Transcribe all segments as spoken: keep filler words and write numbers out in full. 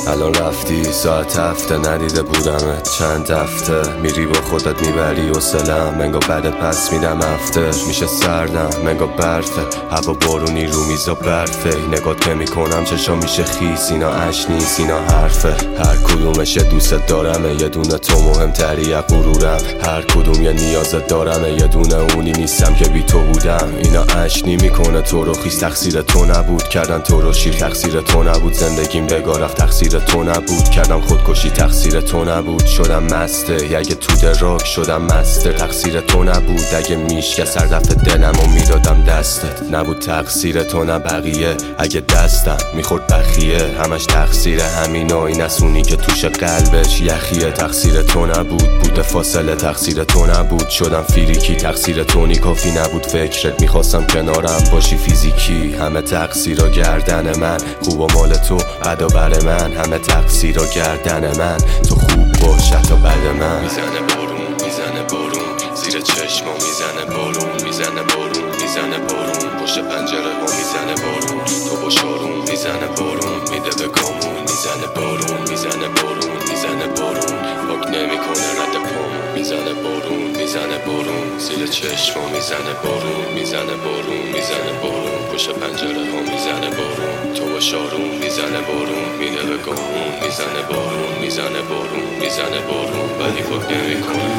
الان رفتی ساعت هفته ندیده بودمت چند هفته. میری با خودت میبری حوصله‌ام، انگار بعد پس میدم هفته. میشه سردم انگار برفه، هوا بارونی رو میزا برفه. نگات نمیکنم چشام میشه خیس، اینا اش نیست اینا حرفه. هر کدومش یه دوست دارمه، یه دونه تو مهمتری از غرورم. هر کدوم یه نیازت دارمه، یه دونه اونی نیستم که بی تو بودم. اینا اش نمیکنه تو رو خیس، تقصیر تو نبود کردن تو رو شیر. تقصیر تو نبود زندگیم بگاه رفت، تقصیر تو نبود کردم خودکشی. تقصیر تو نبود شدم مسته، اگه تو دراک شدم مسته. تقصیر تو نبود اگه میشکه سر دفع دلم و میدادم دستت. نبود تقصیر تو نه بقیه، اگه دستم میخورد بخیه. همش تقصیر همین و این اسونی که توش قلبش یخیه. تقصیر تو نبود بوده فاصله، تقصیر تو نبود شدم فیریکی. تقصیر تو نی کافی نبود فکرت، میخواستم کنارم باشی فیزیکی. همه تقصیرها گردن من، خوب و مال تو بدا بر من. همه تقصیرها گردن من، تو خوب باش تا بد من. میزنه بارون میزنه بارون زیر چشمم، میزنه بارون میزنه بارون میزنه بارون پشت پنجره ها. میزنه بارون تو با شارون، میزنه بارون میده به گامون. میزنه بارون میزنه بارون میزنه بارون پاک نمیکنه رد پامون. میزنه بارون میزنه بارون زیر چشمم، میزنه بارون میزنه بارون میزنه بارون پشت پنجره ها. میزنه بارون تو با شارون، میزنه بارون میده به گامون. میزنه بارون میزنه بارون میزنه بارون ولی پاک نمیکنه.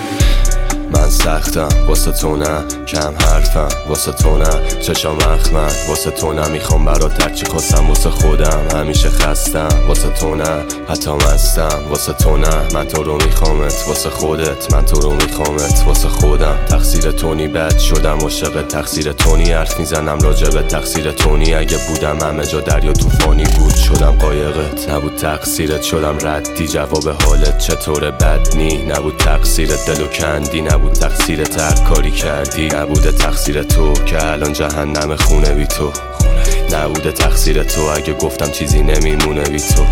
من سختم واسه تو نه، کم حرفم واسه تو نه، چشام اخمن واسه تو نه. میخوام برات هرچی خواستم واسه خودم، همیشه خستم واسه تو نه، حتی مستم واسه تو نه. من تو رو میخوامت واسه خودت، من تو رو میخوامت واسه خودم. تقصیر تونی بد شدم عاشقت، تقصیر تونی حرف میزنم راجبت. تقصیر تونی اگه بودم همه جا دریا طوفانی بود شدم قایقت. نبود تقصیرت شدم ردی، جواب حالت چطوره بد نی. نبود تقصیرت دلو کندی، نبود تقصیر هر کاری کردی. نبوده تقصیر تو که الان جهنم خونه بی تو. نبوده تقصیر تو اگه گفتم چیزی نمیمونه بی تو.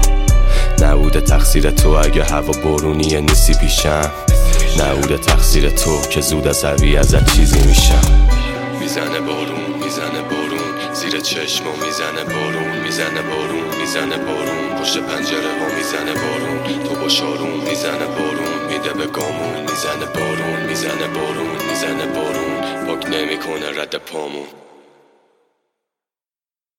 نبوده تقصیر تو اگه هوا بارونیه نیستی پیشم. نبوده تقصیر تو که زود از عصبی ازت چیزی میشم. میزنه بارون میزنه بارون زیر چشمم، میزنه بارون میزنه بارون میزنه بارون پشت پنجره ها. میزنه بارون تو با شارون، میزنه بارون میده به گامون. میزنه بارون میزنه بارون میزنه بارون پاک نمیکنه رد پامون.